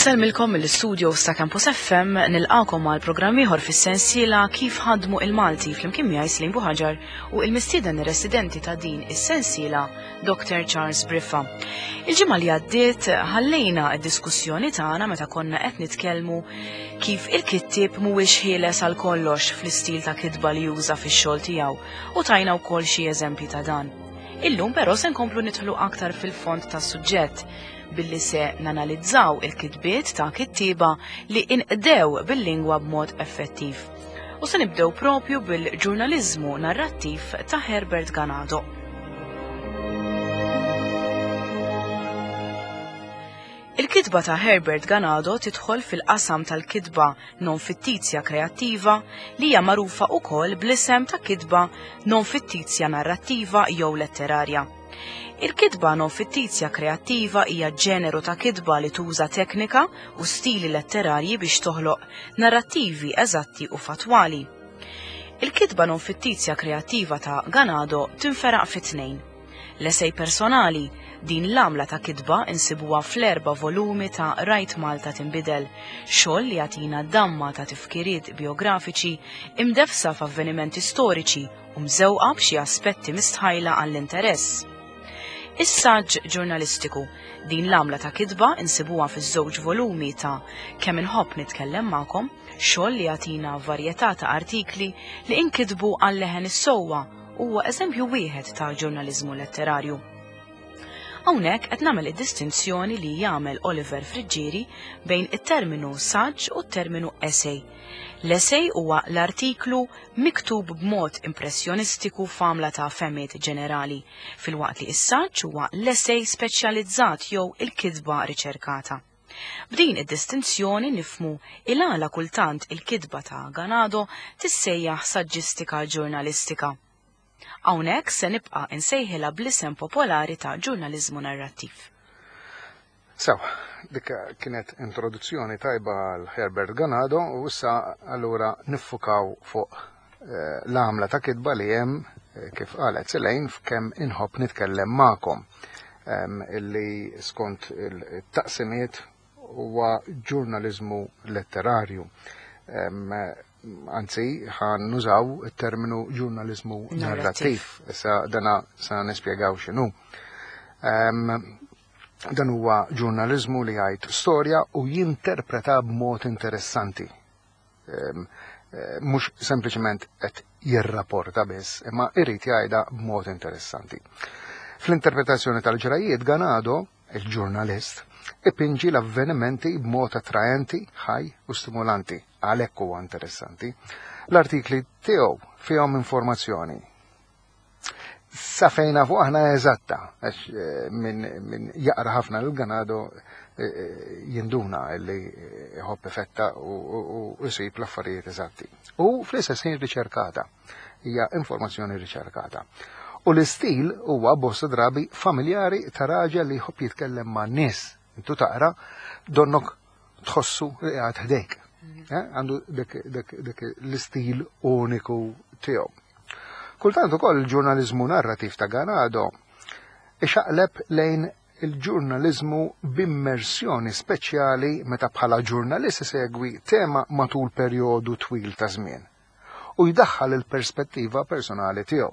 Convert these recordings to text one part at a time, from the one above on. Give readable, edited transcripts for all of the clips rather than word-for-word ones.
Inselmilkom mill-istudio sta' Campus FM nilqakom mal programm ieħor fis-sensiela kif ħadmu il-Malti flimkien miegħi Slim Buħaġar u l-mistieden residenti ta' din is-sensiela Dr. Charles Briffa. Il-ġimgħa li għaddiet ħallejna d-diskussjoni tagħna meta konna qed nitkellmu kif il-kittieb mhuwiex ħieles għal kollox fl-istil ta' kitba li juża fix-xogħol tiegħu u tajna wkoll xi eżempji ta' dan. Illum però se nkomplu nidħlu aktar fil-fond tas-suġġett billi se nanalizzaw il-kitbiet ta' kittieba li inqdew bil-lingwa b'mod effettiv. U se nibdew propju bil-ġurnaliżmu narrattiv ta' Herbert Ganado. Il-kitba ta' Herbert Ganado tidħol fil-qasam tal-kitba non-fittizja kreattiva li hija magħrufa wkoll bl-isem ta' kitba non-fittizja narrattiva jew letterarja. Il-kitba non-fittizja kreattiva hija ġeneru ta' kitba li tuża teknika u stili letterarji biex toħloq narrattivi eżatti u fatwali. Il-kitba non-fittizja kreattiva ta' Ganado tinferaq fi tnejn. L-essej personali, din l-għamla ta' kitba insibuha fl-4 volumi ta' Rajt Malta tinbidel, xogħol li jagħtina damma ta' tifkiriet biografiċi imdefsa f'avvenimenti storiċi u mżewqa b'xi aspetti mistħajla għall-interess. Is-saġġ ġurnalistiku, din l-għamla ta' kitba insibuha fiż-żewġ volumi ta' Kemm inħobb nitkellem magħkom, xogħol li jagħtina varjetà ta' artikli li inkitbu għal-leħen is-sewwa huwa eżempju wieħed ta' ġurnaliżmu letterarju. Hawnhekk qed nagħmel id-distinzjoni li jagħmel Oliver Friġġieri bejn it-terminu saġġ u t-terminu essej. L-essej huwa l-artiklu miktub b'mod impressjonistiku f'għamla ta' femmiet ġenerali, filwaqt li s-saġġ huwa l-essej speċjalizzat jew il-kitba riċerkata. B'din id-distinzjoni nifhmu il-għala kultant il-kitba ta' Ganado tissejjaħ saġġistika ġurnalistika. Hawnhekk se nibqa' insejħilha bl-isem popolari ta' ġurnaliżmu narrattiv. Dik kienet introduzzjoni tajba għal Herbert Ganado u issa allura niffukaw fuq l-għamla ta' kitba li hemm kif qalet Selejn f'kemm inħobb nitkellem magħkom illi skont il-taqsimiet huwa ġurnaliżmu letterarju. Anzi, ħan nużaw il-terminu ġurnalizmu narrattiv. Issa dana sa nispjegaw x'inhu. Dan huwa ġurnalizmu li jgħid storja u jinterpreta b'mod interessanti. Mhux sempliċement qed jirrapporta biss, imma jrid jgħidha b'mod interessanti. Fl-interpretazzjoni tal-ġrajiet Ganado, il-ġurnalist, ipinġi l-avvenimenti b'mod attraenti, ħaj u stimulanti, għalhekk huwa interessanti. L-artikli tiegħu fihom informazzjoni. Sa fejna fuq aħna eżatta, min jaqra ħafna l-Ganado jinduna li jħobb effetta u jsib l-affarijiet eżatti. U fl-istess ħin riċerkata, hija informazzjoni riċerkata. U l-istil huwa bosta drabi familjari ta' raġel li jħobb jitkellem ma' nies. Intu taqra donnok tħossu li qed ħdejk. Għandu dik l-istil uniku tiegħu. Kultant ukoll il-ġurnaliżmu narrattiv ta' Ganado ixaqleb lejn il-ġurnaliżmu b'immersjoni speċjali meta bħala ġurnalist isegwi tema matul perjodu twil ta' żmien u jdaħħal il-perspettiva personali tiegħu.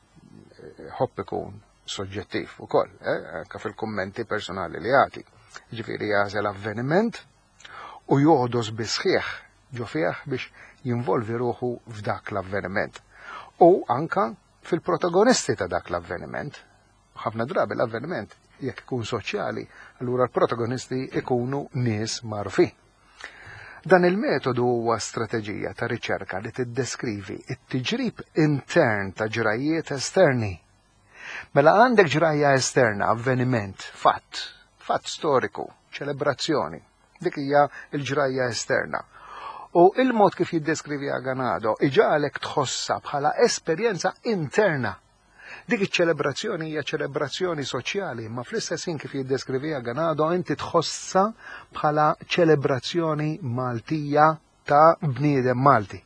Ħobb ikun soġġettiv ukoll, anke fil-kummenti personali li jagħti. Ġifieri jażel avveniment u joħdos bisħieħ ġo fih biex jinvolvi ruħu f'dak l-avveniment. U anka fil-protagonisti ta' dak l-avveniment. Ħafna drabi l-avveniment jekk ikun soċjali, allura l-protagonisti ikunu nies magħrufin. Dan il-metodu huwa strateġija ta' riċerka li tiddeskrivi it-tiġrib intern ta' ġrajiet esterni. Mela għandek ġrajja esterna, avveniment, fatt storiku, ċelebrazzjoni. Dik hija l-ġrajja esterna. U il-mod kif jiddeskrivi Ganado iġalek tħossa bħala esperjenza interna. Dik iċ-ċelebrazzjoni hija ċelebrazzjoni soċjali, ma fl-istess ħin kif jiddeskrivi Ganado inti tħossa bħala ċelebrazzjoni Maltija ta' bniedem Malti.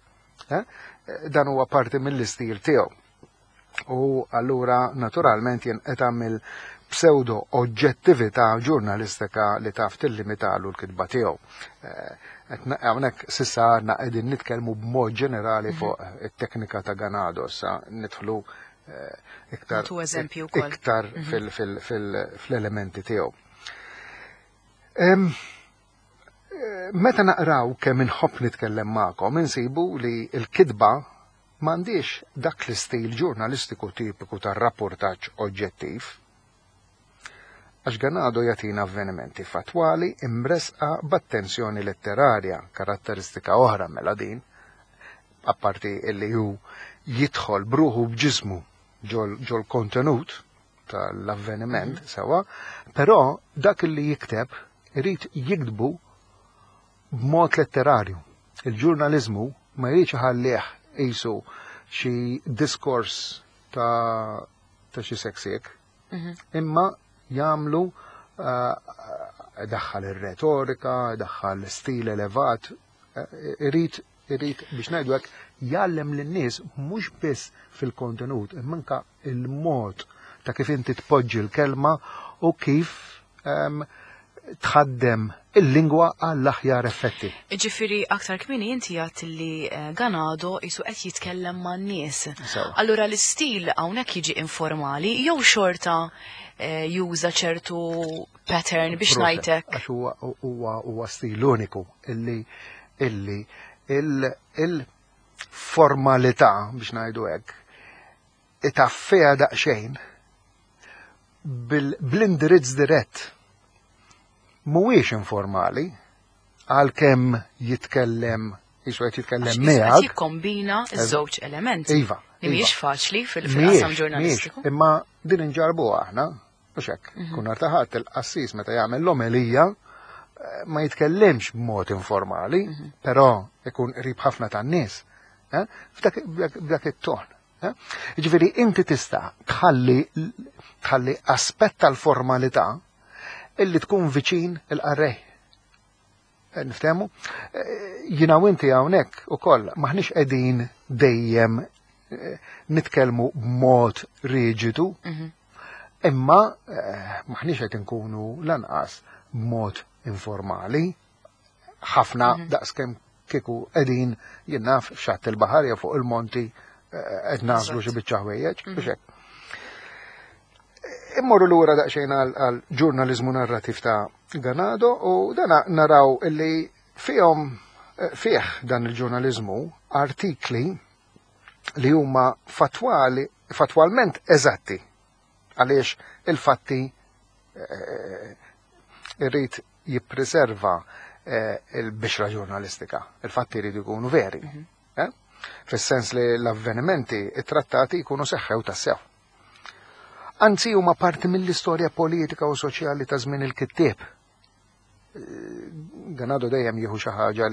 Dan huwa parti mill-istil tiegħu. U allura naturalment jien qed għamil pseudo oġġettività ġurnalistika li taf tillimitalu l-kitba tiegħu. Hawnhekk s'issa għadna qegħdin nitkellmu b'mod ġenerali fuq it-teknika ta' Ganado, sa nidħlu iktar fl-elementi tiegħu. Meta naqraw kemm inħobb nitkellem magħkom insibu li l-kitba m'għandix dak l-istil ġurnalistiku tipiku tar-rapportaġġ oġġettiv, għax Ganado jagħtina avvenimenti fatwali imresqa b'attenzjoni letterarja, karatteristika oħra mela din, apparti illi hu jidħol bruħu b'ġismu ġol kontenut tal-avveniment sewa, però dak li jikteb irid jiktbu b'mod letterarju. Il-ġurnaliżmu ma jridx iħallih qisu xi diskors ta' xi seksiek, imma jagħmlu daħħal ir-retorika, daħħal stil elevat, irid biex ngħidu hekk jgħallem lin-nies mhux biss fil-kontenut, imma anke il-mod ta' kif inti tpoġġi l-kelma u kif tħaddem il-lingwa għall-aħjar effetti. Ġifieri aktar kmieni inti għadt li Ganado qisu qed jitkellem man-nies. Allura l-istil hawnhekk jiġi informali jew xorta juża ċertu pattern biex ngħidlek. Għax huwa stil uniku illi il-formalità biex ngħidu hekk itaffeha daqsxejn bl-indirizz dirett. Mhuwiex informali għalkemm jitkellem miegħek. Qed jikkombina ż-żewġ elementi. Iva. Li mhijiex faċli fil-qasam ġurnalistiku. Imma din inġarbuha aħna biex hekk. Kun artaħat il-qassis meta jagħmel l-omelija ma jitkellimx b'mod informali, però ikun qrib ħafna tan-nies. F'dak it-ton. Jiġifieri inti tista' tħalli aspett tal-formalità illi tkun viċin il-qarrej. Niftehmu? Jiena u inti hawnhekk ukoll maħniex qegħdin dejjem nitkellmu b'mod riġidu, imma maħniex qed inkunu lanqas b'mod informali. Ħafna daqskemm kieku qegħdin jien naf f'xatt il-baħar jew fuq il-monti qed nażlu xi biċċa ħwejjeġ biex hekk. Immorru lura daqsxejn għal ġurnaliżmu narrativ ta' Ganado u dana naraw illi fih dan il-ġurnaliżmu artikli li huma fatwalment eżatti għaliex il-fatti irrid jippreserva il-bixra ġurnalistika. Il-fatti jridu jkunu veri. Fis-sens li l-avvenimenti it-trattati jkunu seħħew tassew. Anzi huma parti mill-istorja politika u soċjali ta' żmien il-kittieb. Ganado dejjem jieħu xi ħaġa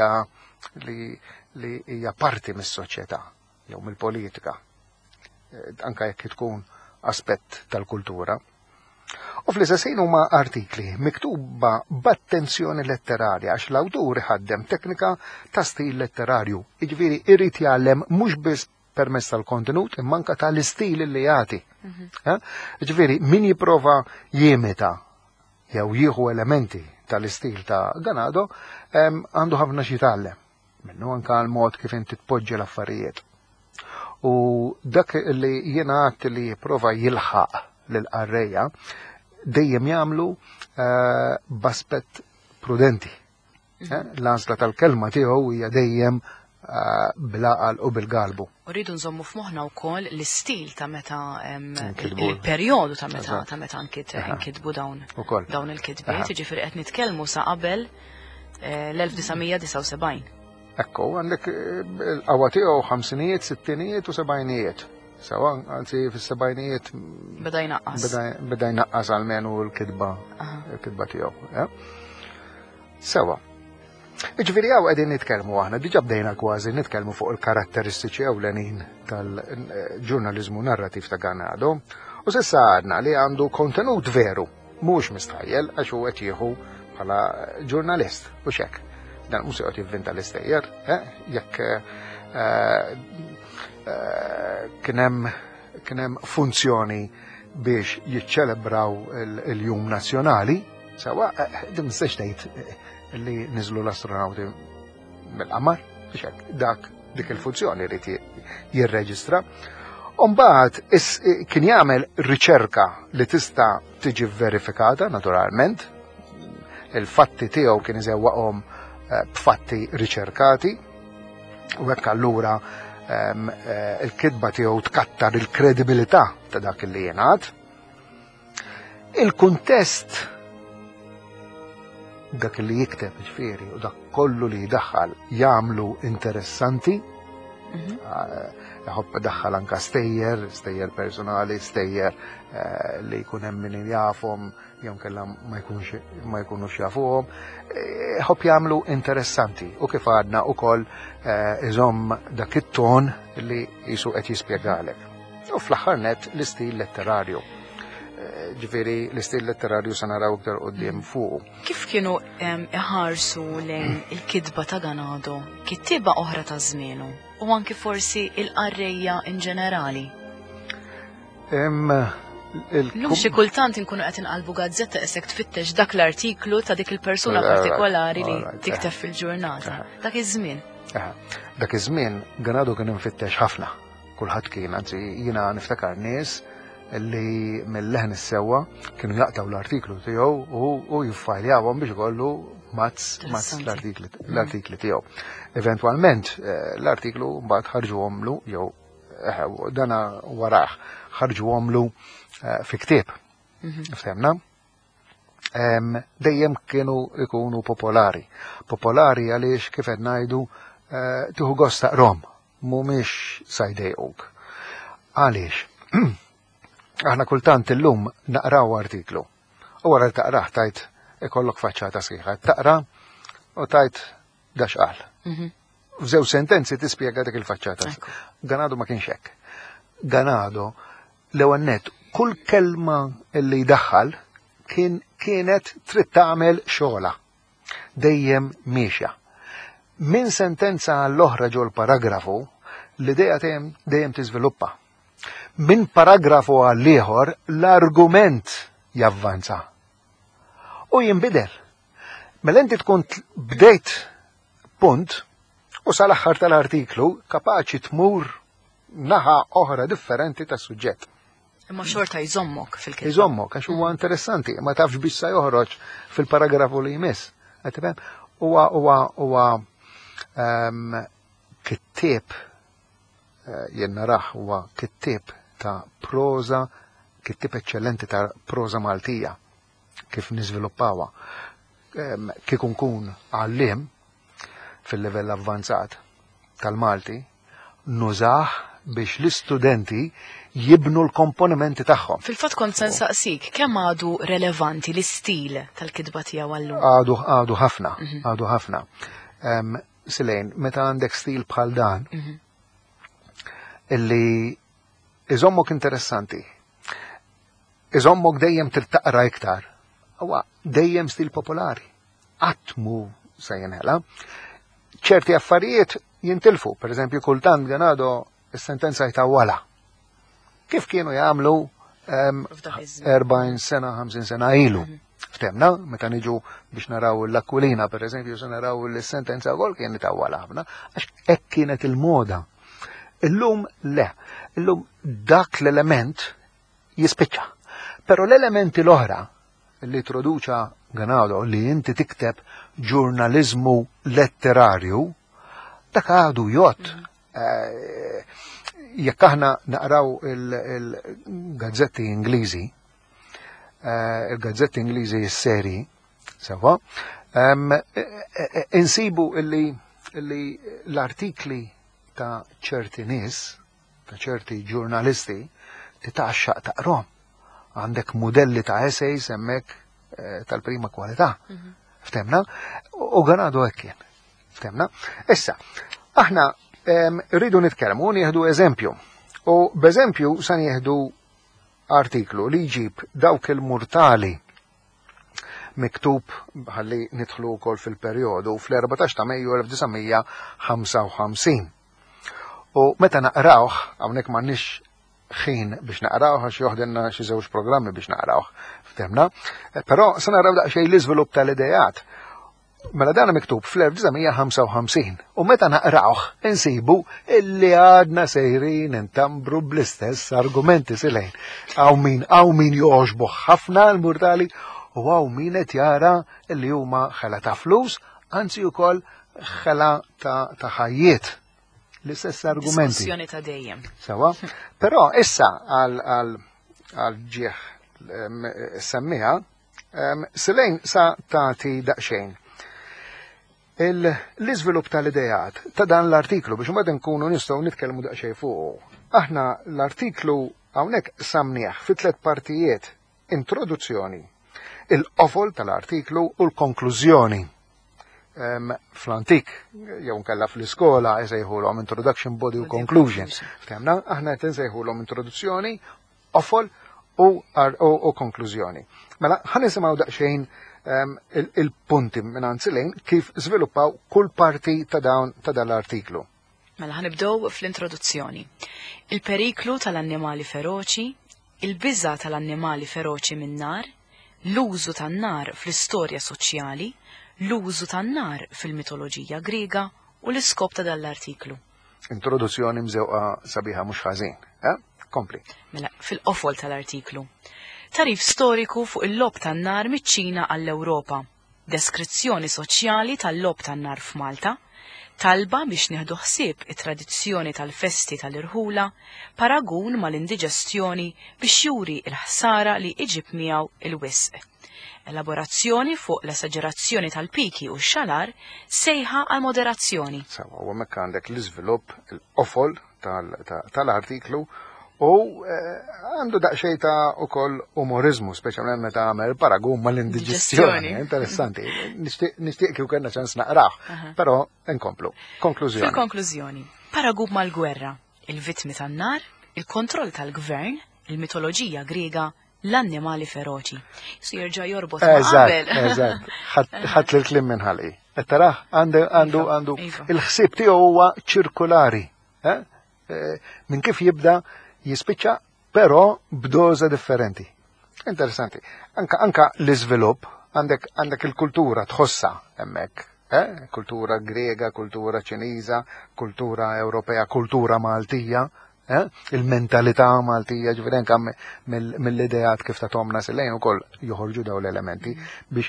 li hija parti mis-soċjetà jew mill-politika. Anke jekk tkun aspett tal-kultura. U fl-istess ħin huma artikli miktuba b'attenzjoni letterarja għax l-awtur iħaddem teknika ta' stil letterarju. Jiġifieri irid jgħallem mhux biss permezz tal-kontenut imma anke tal-istil li jagħti. Ġifieri min jipprova jimita jew jieħu elementi tal-istil ta' Ganado għandu ħafna xi jitgħallem. Minnu anke l-mod kif inti tpoġġi l-affarijiet. U dak li jiena għadt li jipprova jilħaq lill-qarrejja dejjem jagħmlu b'aspett prudenti. L-għażla tal-kelma tiegħu hija dejjem bil-għaqal u bil-galbu. Rridu nżommu f'moħħna wkoll l-istil ta' meta il-perjodu ta' meta nkitbu dawn il-kitbiet, jiġifieri qed nitkellmu sa qabel l-1979. Ekku, għandek il-qawwa tiegħu ħamsinijiet, sittinijiet u sebgħinijiet. Sewa, anzi fis-sebgħinijiet beda jnaqqas. Beda jnaqqas għalmenu l-kitba tiegħu. Sewa. Ġifieri hawn qegħdin nitkellmu aħna, diġà bdejna kważi nitkellmu fuq il-karatteristiċi ewlenin tal-ġurnaliżmu narrativ ta' Ganado, u s'issa għadna li għandu kontenut veru, mhux mistħajjel għax hu qed jieħu bħala ġurnalist u x'hekk. Dan mhux se qed jivvinta l-istejjer, jekk kien hemm funzjoni biex jiċċelebraw il-Jum Nazzjonali, sewa din mistax tgħid li niżlu l-astronauti mill-qamar biex dik il-funzjoni rrid jirreġistra. Mbagħad kien jagħmel riċerka li tista' tiġi verifikata naturalment. Il-fatti tiegħu kien iżewwaqhom b'fatti riċerkati u hekk allura il-kitba tiegħu tkattar il-kredibilità ta' dak li jingħad. Il-kuntest dak li jikteb ġifieri u dak kollu li jdaħħal jagħmlu interessanti. Ħobb daħħal anka stejjer personali, stejjer li jkun hemm min jafhom jew kellha ma jkunux jafuhom, ħobb jagħmlu interessanti u kif għadna wkoll iżomm dak it-ton li qisu qed jispjegalek. U fl-aħħar nett l-istil letterarju. Ġifieri l-istil letterarju se naraw iktar quddiem fuq. Kif kienu iħarsu lejn il-kitba ta' Ganado kittieba oħra ta' żmienu u anki forsi il-qarrejja in ġenerali? Lum xi kultant inkunu qed inqalbu gazzetta isek tfittex dak l-artiklu ta' dik il-persuna partikolari li tikteb fil-ġurnata. Dak iż-żmien. Dak iż-żmien Ganado kien infittex ħafna. Kulħadd kien, anzi jiena niftakar nies li mill-leħen is-sewwa kienu jaqtaw l-artiklu tiegħu u jiffajljawhom biex ikollu mazz l-artikli tiegħu. Eventwalment l-artiklu mbagħad ħarġuhomlu jew dana warah ħarġuhomlu fi ktieb. Ftemna? Dejjem kienu ikunu popolari. Popolari għaliex kif qed ngħidu tieħu gost taqrom, mhumiex sajdejquk. Għaliex? Aħna kultant illum naqraw artiklu. U wara taqrah tajt ikollok faċċata sħiħa. Taqra u tajt dax qal. F'żewġ sentenzi tispjega dik il-faċċata. Ganado ma kienx hekk. Ganado l-ewwel nett kull kelma li jdaħħal kienet trid tagħmel xogħla. Dejjem miexja. Min sentenza għall-oħra ġol paragrafu l-idea dejjem tiżviluppa. Min paragrafu għall-ieħor l-argument javvanza. U jinbidel. Mela inti tkun bdejt punt u sal-aħħar tal-artiklu kapaċi tmur naħa oħra differenti tas-suġġett. Imma xorta jżommok fil-kitba. Jżommok, għax huwa interessanti, ma tafx biex sa joħroġ fil-paragrafu li jmiss. Huwa kittieb jien naraħ huwa kittieb ta' proza, kittieb eċċellenti ta' proza Maltija, kif niżviluppawha. Kieku nkun għalliem fil-livell avvanzat tal-Malti, nużah biex l-istudenti jibnu l-komponimenti tagħhom. Fil-fatt kont se nsaqsik, kemm għadu relevanti l-istil tal-kitba tiegħu għallum? Għadu ħafna. Silejn, meta għandek stil bħal dan, illi iżommok interessanti, iżommok dejjem taqra iktar, huwa dejjem stil popolari, għatmu se jinħela. ċerti affarijiet jintilfu, per eżempju kultant Ganado is-sentenza jtawwala. Kif kienu jagħmlu 40 sena, 50 sena ilu. Ftemna, meta niġu biex naraw l-Aquilina, per eżempju, se naraw l-sentenza wkoll kien jtawwala ħafna, għax hekk kienet il-moda. Illum le, illum dak l-element jispiċċa. Però l-elementi l-oħra li introduċa Ganado li inti tikteb ġurnalizmu letterarju, dak għadu jott. Jekk aħna naqraw il-gazzetti Ingliżi, il-gazzetti Ingliżi s-seri, sewa, insibu illi l-artikli ta' ċerti nies, ta' ċerti ġurnalisti, titaxxaq taqrom. Għandek modelli ta' essays hemmhekk tal-prima kwalità. Ftemna? U Ganado hekk kien. Ftemna? Issa, aħna rridu nitkellmu nieħdu eżempju. U b'eżempju se nieħdu artiklu li jġib dawk il-murtali miktub ħalli nidħlu wkoll fil-perjodu fl-14 ta' Mejju 1955. U meta naqrawh hawnhekk m'għandniex ħin biex naqrawh għax joħdilna xi żewġ programmi biex naqrawh f'temna, però se naraw daqsxejn l-iżvilupp tal-idejat. Mela dan miktub fl-1955 u meta naqrawh insibu illi għadna sejrin intambru bl-istess argumenti silejn. Hawn min jogħġbuh ħafna l-murtali u hawn min qed jara illi huma ħela ta' flus, anzi wkoll ħela ta' ħajjiet. L-istess argumenti. Diskussjoni ta' dejjem. Sawa? Però issa għal ġieħ semmiha silejn sa tagħti daqsxejn. L-iżvilupp tal-idejat ta' dan l-artiklu biex mbagħad nkunu nistgħu nitkellmu daqsxejn fuq. Aħna l-artiklu hawnhekk samnieh fi 3 partijiet: introduzzjoni, il-qofol tal-artiklu u l-konklużjoni. Fl-antik, jew nkella fl-iskola jsejħulhom introduction, body u conclusion. Ftemna, aħna qed insejħulhom introduzzjoni, qofol u konklużjoni. Mela ħanisimgħu daqsxejn il-punti minn silejn kif żviluppaw kull parti ta' dan l-artiklu. Mela ħanibdew fl-introduzzjoni. Il-periklu tal-annimali feroċi, il-biża tal-annimali feroċi min-nar, l-użu tan-nar fl-istorja soċjali, l-użu tan-nar fil-mitoloġija Griega u l-iskop ta' dan l-artiklu. Introduzzjoni mżewqa sabiħa mhux ħażin, Kompli. Mela fil-qofol tal-artiklu. Tarif storiku fuq il-lob tan-nar miċ-Ċina għall-Ewropa, deskrizzjoni soċjali tal-lob tan-nar f'Malta, talba biex nieħdu ħsieb it-tradizzjoni tal-festi tal-irħula, paragun mal-indiġestjoni biex juri l-ħsara li iġib miegħu il-wisq. Elaborazzjoni fuq l-esagerazzjoni tal-piki u x-xalar sejħa għal moderazzjoni. Sawa, u hemmhekk għandek l-iżvilupp, il-qofol tal-artiklu u għandu daqsxejn ta' ukoll umorizmu, speċjalment meta għamel paragun mal-indiġestjoni. Interessanti. Nixtieq kieku kellna ċans naqrah, però nkomplu. Konklużjoni. Fil-konklużjoni, paragun mal-gwerra, il-vittmi tan-nar, il-kontroll tal-gvern, il-mitoloġija Griega, l-annimali feroċi. Su jerġa' jorbot ma' qabel. Eżatt. Ħadd l-klim minn ħalqi. Qed taraħ għandu il-ħsieb tiegħu huwa ċirkolari. Minn kif jibda jispiċċa, però b'doża differenti. Interessanti. Anka l-iżvilupp għandek il-kultura tħossa hemmhekk. Kultura Griega, kultura Ċiniża, kultura Ewropea, kultura Maltija. Il-mentalità Maltija, ġifieri anke mill-ideat kif tagħhomna silejn ukoll joħorġu dawn l-elementi biex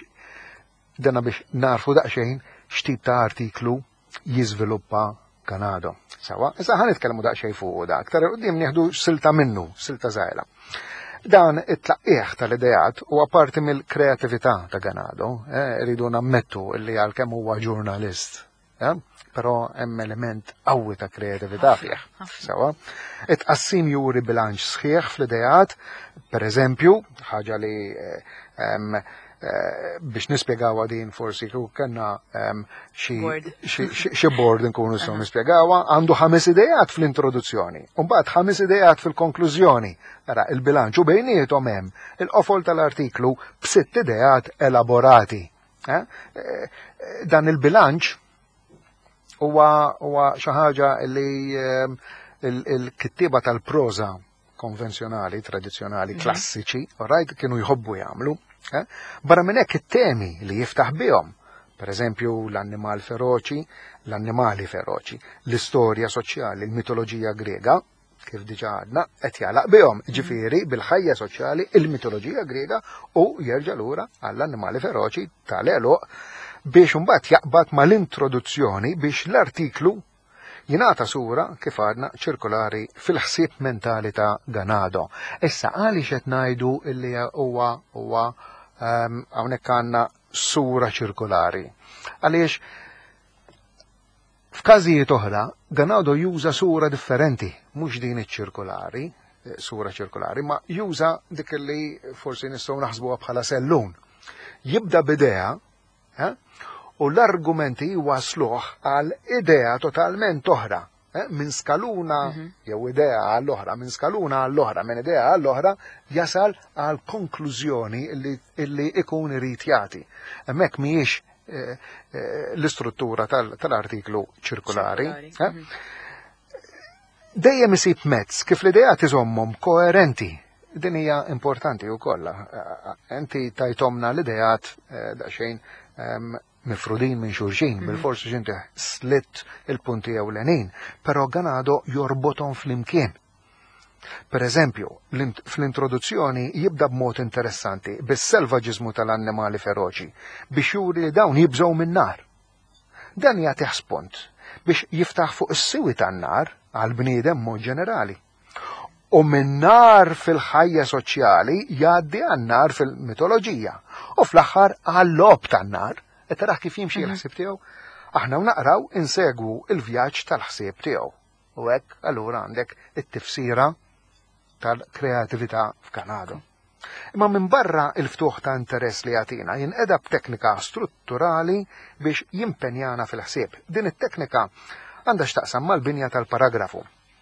narfu daqsxejn x'tip ta' artiklu jiżviluppa Ganado. Sawa, issa ħan nitkellmu daqsxejn fuq da. Aktar qudiem nieħdu silta minnu, silta żgħira. Dan it-tlaqqieħ tal-idejat huwa parti mill-kreatività ta' Ganado, rridu nammettu li għalkemm huwa ġurnalist, però hemm element qawwi ta' kreatività fih. Sawa, it-qassim juri bilanċ sħiħ fl-idejat, pereżempju, ħaġa li biex nispjegawa din forsi kieku kellna xi board nkunu nistgħu nispjegawha, għandu 5 idejat fl-introduzzjoni, u mbagħad 5 idejat fil-konklużjoni. Ara il-bilanċ u bejniethom hemm il-qofol tal-artiklu b'6 idejat elaborati. Dan il-bilanċ huwa xi ħaġa li l-kittieba tal-proża konvenzjonali, tradizzjonali, klassiċi, kienu jħobbu jagħmlu. Barra minn hekk it-temi li jiftaħ bihom, pereżempju l-annimali feroċi, l-istorja soċjali, l-mitoloġija Griega, kif diġà għadna, qed jagħlaq bihom, ġifieri bil-ħajja soċjali, il-mitoloġija Griega u jerġa' lura għall-annimali feroċi tal-għeluq biex imbagħad jaqbad mal-introduzzjoni biex l-artiklu jingħata sura kif għadna ċirkolari fil-ħsieb mentali ta' Ganado. Issa għaliex qed ngħidu illi huwa hawnhekk għandna sura ċirkolari. Għaliex f'każijiet oħra Ganado juża sura differenti, mhux din iċ-ċirkolari, sura ċirkolari, ma juża dik li forsi nistgħu naħsbuha bħala sellun. Jibda b'idea, u l-argumenti wasluh għal idea totalment oħra, minn skaluna jew idea għall-oħra, minn skaluna għall-oħra, minn idea għall-oħra jasal għal konklużjoni illi ikun irid jagħti. Hemmhekk mhijiex l-istruttura tal-artiklu ċirkolari. dejjem isib mezz kif l-idejat iżommhom koerenti. Din hija importanti wkoll. Enti tajtomna l-idejat daqsxejn mifrudin minn xulxin, bil-forsi xinti slitt il-punti ewlenin, però Ganado jorbothom flimkien. Per eżempju, fl-introduzzjoni jibda b'mod interessanti bis-selvaġiżmu tal-annimali feroċi biex juri li dawn jibżgħu min-nar. Dan jagħtih spunt biex jiftaħ fuq is-siwi tan-nar għall-bniedem mod ġenerali. U min-nar fil-ħajja soċjali jgħaddi għan-nar fil-mitoloġija u fl-aħħar għall-lob tan-nar. Et taraħ kif jimxi l-ħsieb tiegħu. Aħna naqraw insegwu il-vjaġġ tal-ħsieb tiegħu. U hekk allura għandek it-tifsira tal-kreatività f'Ganado. Imma minn barra il-ftuħ ta' interess li jagħtina jinqeda b'teknika strutturali biex jimpenjana fil-ħsieb. Din it-teknika għandha x'taqsam mal-binja tal-paragrafu.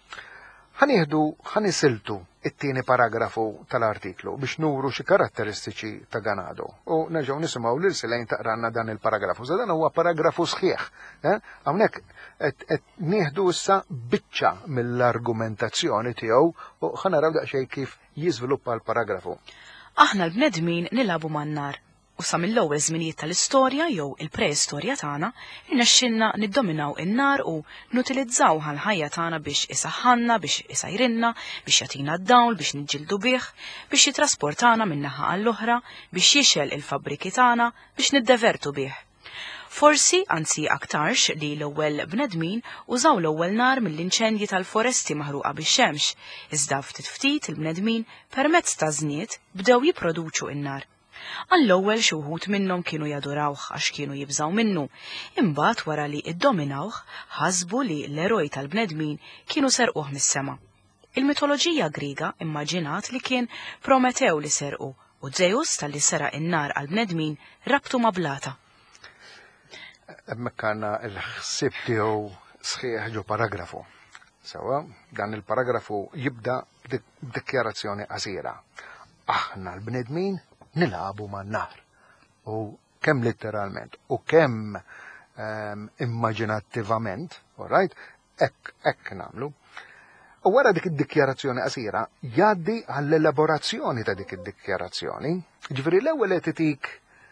Ħanisiltu it-tieni paragrafu tal-artiklu biex nuru xi karatteristiċi ta' Ganado. U nerġgħu nisimgħu lil Silejn taqranna dan il-paragrafu. Dan huwa paragrafu sħiħ. Hawnhekk qed nieħdu issa biċċa mill-argumentazzjoni tiegħu u ħanaraw daqsxejn kif jiżviluppa l-paragrafu. Aħna l-bnedmin nilabu man-nar. U sa mill-ewwel żminijiet tal-istorja jew il-preistorja tagħna irnexxilna niddominaw in-nar u nutilizzaw ħal-ħajja tagħna biex isaħħanna, biex isajrinna, biex jagħtina d-dawl, biex niġġieldu bih, biex jitrasportana minn naħa għall-oħra, biex jixel il-fabbriki tagħna, biex niddevertu bih. Forsi, anzi aktarx li l-ewwel bnedmin użaw l-ewwel nar mill-inċendji tal-foresti maħruqa bix-xemx, iżda ftit ftit il-bnedmin permezz ta' żniet bdew jipproduċu in-nar. Għall-ewwel xi wħud minnhom kienu jadurawh għax kienu jibżgħu minnu, imbagħad wara li iddominawh ħasbu li l-eroj tal-bnedmin kienu serquh mis-sema. Il-mitoloġija Griega immaġinat li kien Prometew li serqu u Zeus tal-li sera in-nar għall-bnedmin rabtu ma' blata. Hemmhekk għandna l-ħsieb tiegħu sħiħ ġo paragrafu. Sewa, dan il-paragrafu jibda b'dikjarazzjoni qasira. Aħna l-bnedmin nilabu man-nar. U kemm letteralment u kemm immaġinattivament, alright, hekk nagħmlu. U wara dik id-dikjarazzjoni qasira jgħaddi għall-elaborazzjoni ta' dik id-dikjarazzjoni. Ġifieri l-ewwel qed itik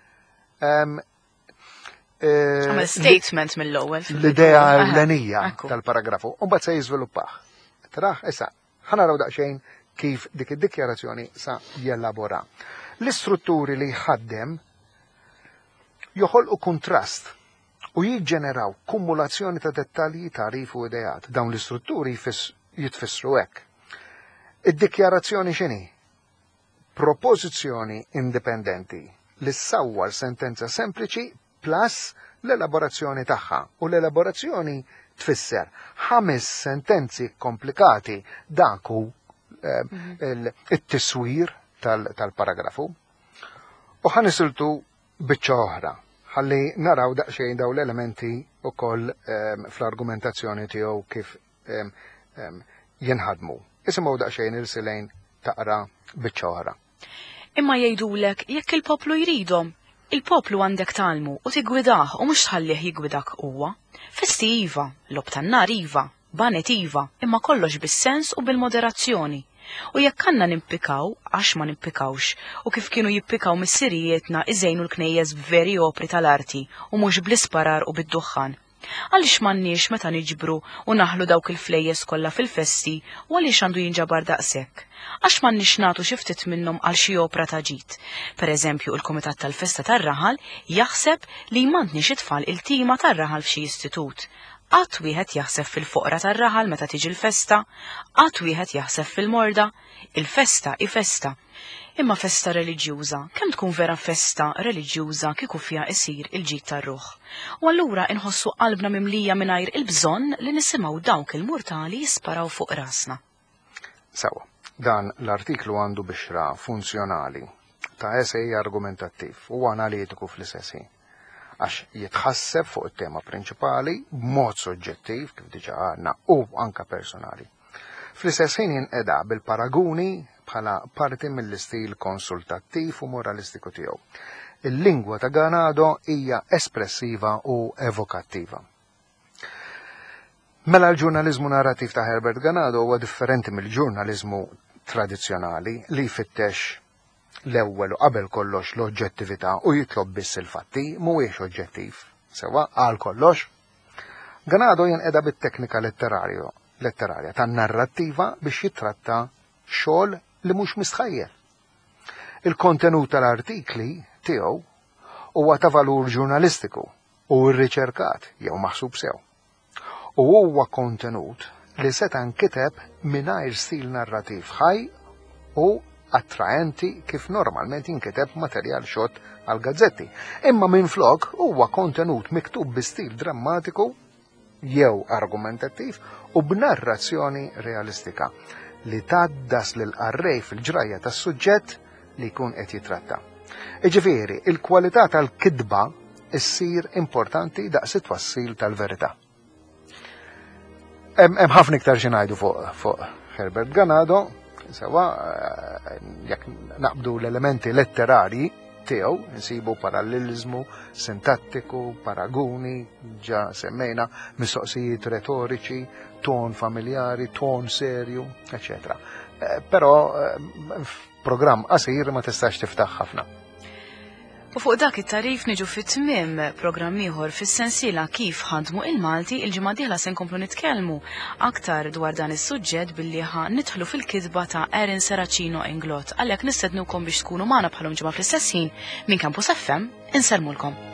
għamel statement mill-ewwel. L-idea ewlenija tal-paragrafu u mbagħad se jiżviluppah. Traħ issa ħanaraw daqsxejn kif dik id-dikjarazzjoni sa jelabora. L-istrutturi li jħaddem joħolqu kontrast u jiġġeneraw kumulazzjoni ta' dettalji, tarif u idejat. Dawn l-istrutturi jitfissru hekk. Id-dikjarazzjoni x'inhi? Propożizzjoni indipendenti li ssawwar sentenza sempliċi plus l-elaborazzjoni tagħha u l-elaborazzjoni tfisser 5 sentenzi komplikati daku it-tiswir tal-paragrafu. U ħanisiltu biċċa oħra, ħalli naraw daqsxejn daw l-elementi ukoll fl-argumentazzjoni tiegħu kif jinħadmu. Isimgħu daqsxejn il-Silejn taqra biċċa oħra. Imma jgħidulek jekk il-poplu jridhom, il-poplu għandek talmu u tigwidah u mhux tħallih jigwidak huwa. Festi iva, lob tan-nar iva, banet iva, imma kollox bis-sens u bil-moderazzjoni. U jekk għandna nimpikaw, għax ma nimpikawx, u kif kienu jippikaw mis-sirijietna iżejnu l-knejjeż b'veri opri tal-arti u mhux bl-isparar u bid-duħħan. Għaliex m'għandniex meta niġbru u naħlu dawk il-flejjes kollha fil-festi u għaliex għandu jinġabar daqshekk. Għax m'għandniex nagħtu xi ftit minnhom għal xi opra ta' ġid. Pereżempju il-Kumitat tal-Festa tar-Raħal jaħseb li m'għandniex itfal il-tima tar-raħal f'xi istitut. Qatt wieħed jaħseb fil-foqra tar-raħal meta tiġi l-festa, qatt wieħed jaħseb fil-morda, il-festa i festa. Imma festa reliġjuża, kemm tkun vera festa reliġjuża kieku fiha isir il-ġid tar-ruħ. U allura inħossu qalbna mimlija mingħajr il-bżonn li nisimgħu dawk il-murtali jisparaw fuq rasna. Sewa, dan l-artiklu għandu bixra funzjonali ta' essej argumentattiv u analitiku fl-istess ħin. Għax jitħasseb fuq it-tema prinċipali b'mod soġġettiv kif diġà għandna u anka personali. Fl-istess ħin jinqeda bil-paraguni bħala parti mill-istil konsultattiv u moralistiku tiegħu. Il-lingwa ta' Ganado hija espressiva u evokattiva. Mela l-ġurnaliżmu narrattiv ta' Herbert Ganado huwa differenti mill-ġurnaliżmu tradizzjonali li jfittex l-ewwel u qabel kollox l-oġġettività u jitlob biss il-fatti mhuwiex oġġettiv. Sewa għal kollox, Ganado jenqeda bit-teknika letterarja tan-narrattiva biex jitratta xogħol li mhux mistħajjel. Il-kontenut tal-artikli tiegħu huwa ta' valur ġurnalistiku u rriċerkat jew maħsub sew. U huwa kontenut li seta' nkiteb mingħajr stil narrattiv ħaj u attraenti kif normalment jinkiteb materjal xott għal gazzetti. Imma minflok huwa kontenut miktub bi stil drammatiku jew argumentattiv u b'narrazzjoni realistika li taddas lil qarrej fil-ġrajja tas-suġġett li jkun qed jitratta. Iġifieri, il-kwalità tal-kidba issir importanti daqs it-twassil tal-verità. Hemm ħafna iktar xi ngħidu fuq Herbert Ganado, sewa jekk naqbdu l-elementi letterarji tiegħu insibu parallelizmu, sintattiku, paraguni, ġa semmejna mistoqsijiet retoriċi, ton familjari, ton serju, eċetera. Però f'programm qasir ma tistax tiftaħ ħafna. U fuq dak it-tarif niġu fit-tmiem programm ieħor fis-sensiela kif ħadmu il-Malti il-ġimgħa dieħla se nkomplu nitkellmu aktar dwar dan is-suġġett billi nidħlu fil-kitba ta' Erin Seracino Inglot. Għalhekk nistednukom biex tkunu magħna bħalhom ġimgħa fl-istess ħin minn Campus FM inselmulkom.